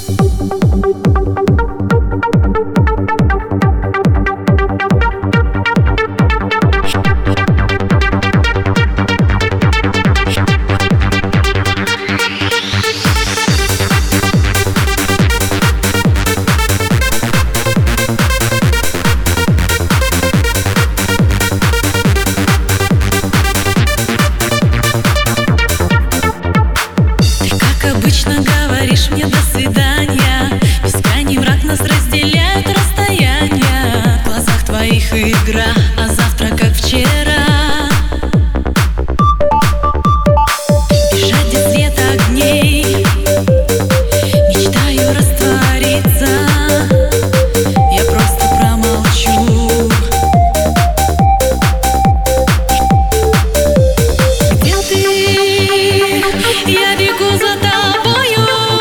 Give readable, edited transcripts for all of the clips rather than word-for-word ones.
Обычно говоришь мне до свидания, бескрайний мрак нас разделяет расстояние. В глазах твоих игра, а завтра как вчера. Бежать без света огней, мечтаю раствориться. Я просто промолчу. Где ты? Я бегу за тобой.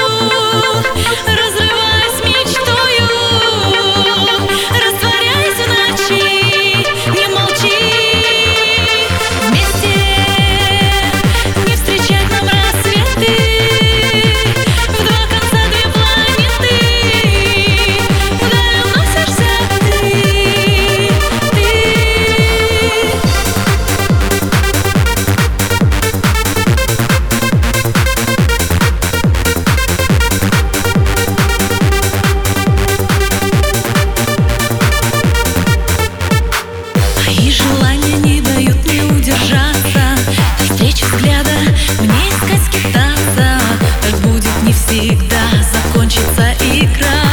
Мои желания не дают мне удержаться. До встречи взгляда мне искать скитаться. Так будет не всегда, закончится игра.